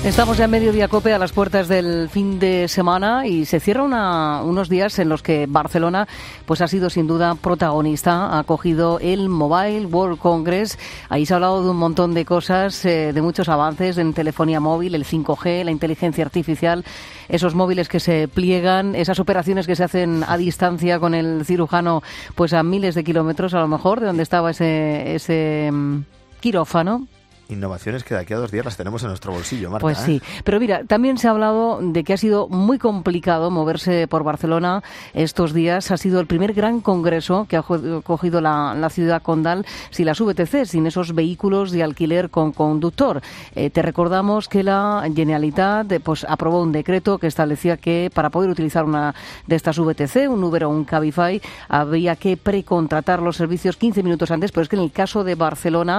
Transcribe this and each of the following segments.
Estamos ya en Mediodía Cope, a las puertas del fin de semana, y se cierran unos días en los que Barcelona pues ha sido sin duda protagonista. Ha acogido el Mobile World Congress. Ahí se ha hablado de un montón de cosas, de muchos avances en telefonía móvil, el 5G, la inteligencia artificial, esos móviles que se pliegan, esas operaciones que se hacen a distancia con el cirujano pues a miles de kilómetros a lo mejor de donde estaba ese quirófano. Innovaciones que de aquí a 2 días las tenemos en nuestro bolsillo, Marta. Pues sí, pero mira, también se ha hablado de que ha sido muy complicado moverse por Barcelona estos días. Ha sido el primer gran congreso que ha cogido la ciudad condal sin las VTC, sin esos vehículos de alquiler con conductor. Te recordamos que la Generalitat pues aprobó un decreto que establecía que para poder utilizar una de estas VTC, un Uber o un Cabify, había que precontratar los servicios 15 minutos antes, pero es que en el caso de Barcelona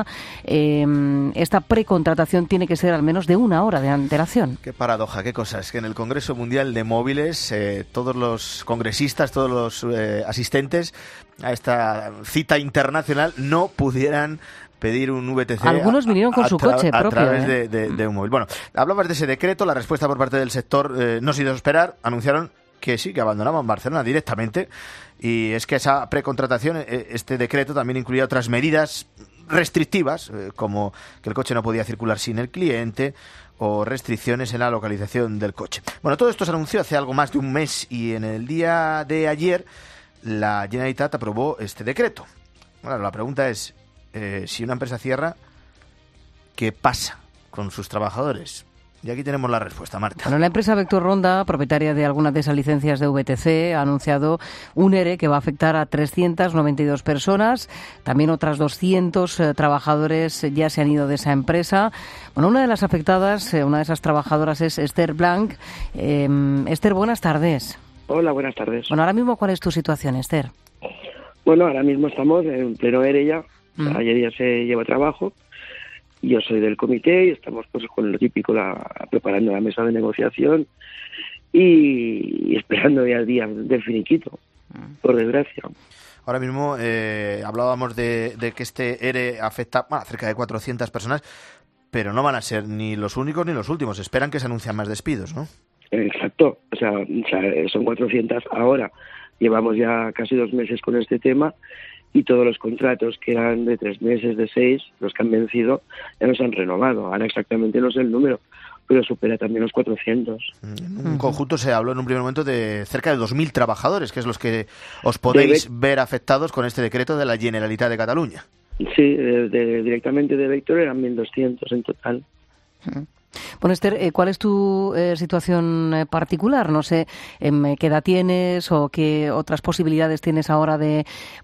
esta precontratación tiene que ser al menos de 1 hora de antelación. Qué paradoja, qué cosa. Es que en el Congreso Mundial de Móviles todos los congresistas, todos los asistentes a esta cita internacional no pudieran pedir un VTC. Algunos vinieron con su coche propio. A través de un móvil. Bueno, hablabas de ese decreto, la respuesta por parte del sector no se hizo esperar. Anunciaron que sí, que abandonaban Barcelona directamente. Y es que esa precontratación, este decreto también incluía otras medidas restrictivas, como que el coche no podía circular sin el cliente o restricciones en la localización del coche. Bueno, todo esto se anunció hace algo más de un mes y en el día de ayer la Generalitat aprobó este decreto. Bueno, la pregunta es, si una empresa cierra, ¿qué pasa con sus trabajadores? Y aquí tenemos la respuesta, Marta. Bueno, la empresa Vector Ronda, propietaria de algunas de esas licencias de VTC, ha anunciado un ERE que va a afectar a 392 personas. También otras 200 trabajadores ya se han ido de esa empresa. Bueno, una de las afectadas, una de esas trabajadoras es Esther Blanc. Esther, buenas tardes. Hola, buenas tardes. Bueno, ahora mismo, ¿cuál es tu situación, Esther? Bueno, ahora mismo estamos en pleno ERE ya. Ayer ya se lleva trabajo. Yo soy del comité y estamos pues con lo típico, preparando la mesa de negociación y esperando ya el día del finiquito, por desgracia. Ahora mismo hablábamos de que este ERE afecta a cerca de 400 personas, pero no van a ser ni los únicos ni los últimos. Esperan que se anuncien más despidos, ¿no? Exacto. O sea, son 400 ahora. Llevamos ya casi 2 meses con este tema. Y todos los contratos que eran de 3 meses, de 6, los que han vencido, ya no se han renovado. Ahora exactamente no sé el número, pero supera también los 400. En un conjunto se habló en un primer momento de cerca de 2.000 trabajadores, que es los que os podéis ver afectados con este decreto de la Generalitat de Cataluña. Sí, directamente de Vector eran 1.200 en total. Bueno, Esther, ¿cuál es tu situación particular? No sé, ¿qué edad tienes o qué otras posibilidades tienes ahora de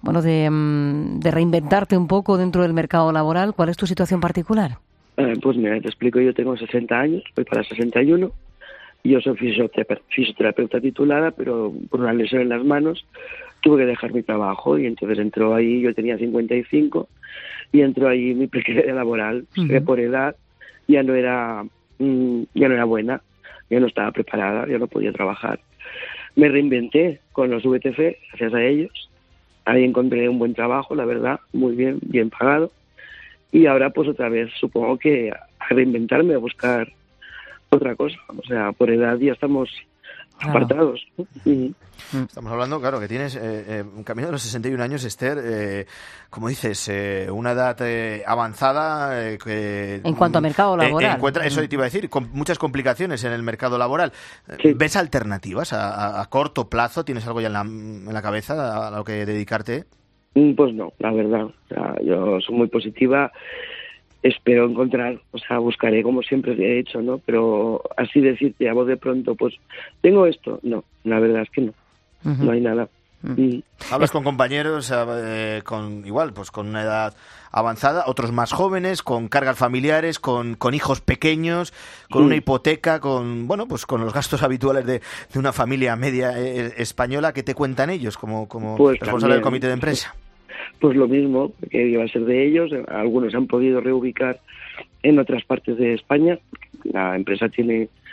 reinventarte un poco dentro del mercado laboral? ¿Cuál es tu situación particular? Pues mira, te explico. Yo tengo 60 años, voy para 61. Yo soy fisioterapeuta titulada, pero por una lesión en las manos tuve que dejar mi trabajo y entonces entró ahí, yo tenía 55, y entró ahí mi precariedad laboral, que por edad ya no era buena, ya no estaba preparada, ya no podía trabajar. Me reinventé con los VTC, gracias a ellos. Ahí encontré un buen trabajo, la verdad, muy bien pagado. Y ahora pues otra vez supongo que a reinventarme, a buscar otra cosa. O sea, por edad ya estamos apartados. Estamos hablando, claro, que tienes un camino de los 61 años, Esther, como dices, una edad avanzada. En cuanto a mercado laboral. Eso te iba a decir, con muchas complicaciones en el mercado laboral. Sí. ¿Ves alternativas a corto plazo? ¿Tienes algo ya en la cabeza a lo que dedicarte? Pues no, la verdad. O sea, yo soy muy positiva. Espero encontrar, o sea, buscaré como siempre he hecho, ¿no? Pero así decirte a voz de pronto, pues, tengo esto. No, la verdad es que no. No hay nada. Hablas con compañeros con una edad avanzada, otros más jóvenes, con cargas familiares, con hijos pequeños, con una hipoteca, con los gastos habituales de una familia media española. ¿Qué te cuentan ellos como pues responsable también, del comité de empresa? Pues lo mismo, que iba a ser de ellos. Algunos han podido reubicar en otras partes de España. La empresa tiene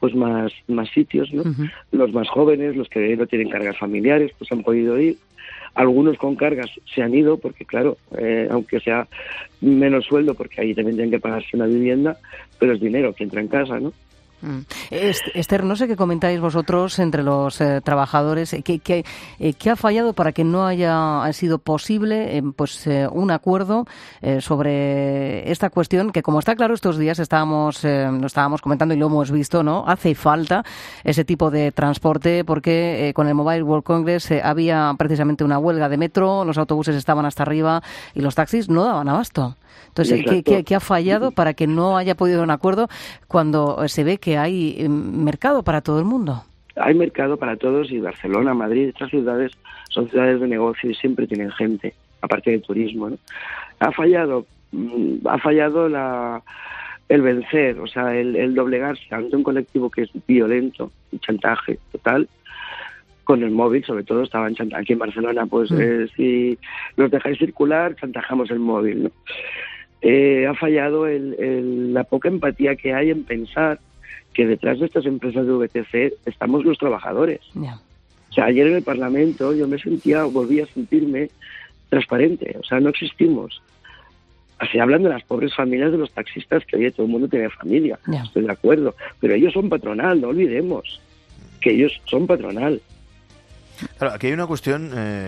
pues más sitios, ¿no? Ujú. Los más jóvenes, los que no tienen cargas familiares, pues han podido ir. Algunos con cargas se han ido porque, claro, aunque sea menos sueldo, porque ahí también tienen que pagarse una vivienda, pero es dinero que entra en casa, ¿no? Esther, no sé qué comentáis vosotros entre los trabajadores, ¿qué ha fallado para que no haya sido posible un acuerdo sobre esta cuestión que, como está claro, estos días lo estábamos comentando y lo hemos visto, ¿no? Hace falta ese tipo de transporte porque con el Mobile World Congress había precisamente una huelga de metro, los autobuses estaban hasta arriba y los taxis no daban abasto. Entonces, ¿qué ha fallado para que no haya podido haber un acuerdo cuando se ve que hay mercado para todo el mundo? Hay mercado para todos y Barcelona, Madrid, estas ciudades son ciudades de negocio y siempre tienen gente, aparte del turismo, ¿no? Ha fallado el vencer, o sea, el doblegarse ante un colectivo que es violento, un chantaje total, con el móvil, sobre todo, estaban aquí en Barcelona, pues si nos dejáis circular, chantajamos el móvil, ¿no? Ha fallado la poca empatía que hay en pensar que detrás de estas empresas de VTC estamos los trabajadores. Yeah. O sea, ayer en el Parlamento yo volví a sentirme transparente, o sea, no existimos. Así hablan de las pobres familias de los taxistas, que oye, todo el mundo tiene familia, Yeah. Estoy de acuerdo, pero ellos son patronal, no olvidemos que ellos son patronal. Claro, aquí hay una cuestión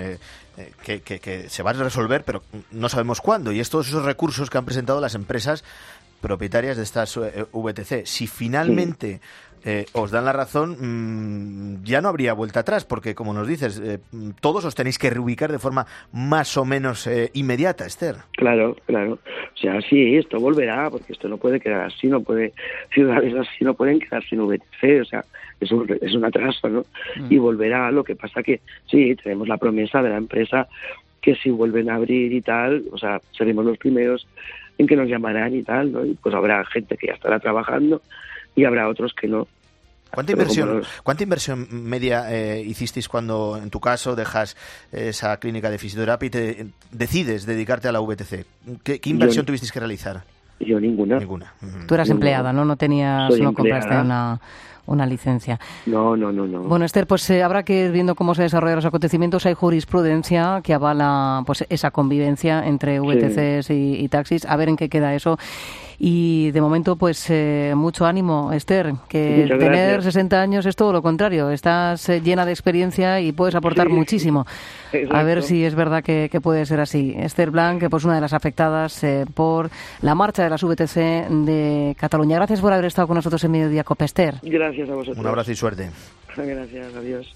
que se va a resolver, pero no sabemos cuándo, y es todos esos recursos que han presentado las empresas propietarias de estas VTC. Si finalmente os dan la razón, ya no habría vuelta atrás, porque, como nos dices, todos os tenéis que reubicar de forma más o menos inmediata, Esther. Claro. O sea, sí, esto volverá, porque esto no puede quedar así, ciudades así no pueden quedar sin VTC, o sea, es un atraso, ¿no? Y volverá. Lo que pasa que sí, tenemos la promesa de la empresa que si vuelven a abrir y tal, o sea, seremos los primeros en que nos llamarán y tal, ¿no? Y pues habrá gente que ya estará trabajando y habrá otros que no. ¿Cuánta inversión media hicisteis cuando, en tu caso, dejas esa clínica de fisioterapia y te decides dedicarte a la VTC? ¿Qué inversión tuvisteis que realizar? Yo ninguna. Tú eras empleada, ¿no? No compraste una licencia. No. Bueno, Esther, pues habrá que ir viendo cómo se desarrollan los acontecimientos. Hay jurisprudencia que avala pues esa convivencia entre VTCs y taxis. A ver en qué queda eso. Y de momento, pues mucho ánimo, Esther, que tener 60 años es todo lo contrario. Estás llena de experiencia y puedes aportar muchísimo. Exacto. A ver si es verdad que puede ser así. Esther Blanc, pues una de las afectadas por la marcha de las VTC de Cataluña. Gracias por haber estado con nosotros en Mediodía Cope, Esther. Gracias a vosotros. Un abrazo y suerte. Gracias, adiós.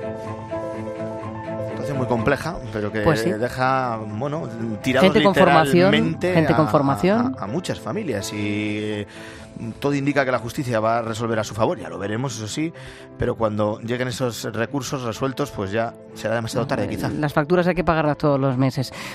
Muy compleja, pero que pues sí. deja, tirados gente con formación, a muchas familias, y todo indica que la justicia va a resolver a su favor, ya lo veremos, eso sí, pero cuando lleguen esos recursos resueltos, pues ya será demasiado tarde, quizá. Las facturas hay que pagarlas todos los meses.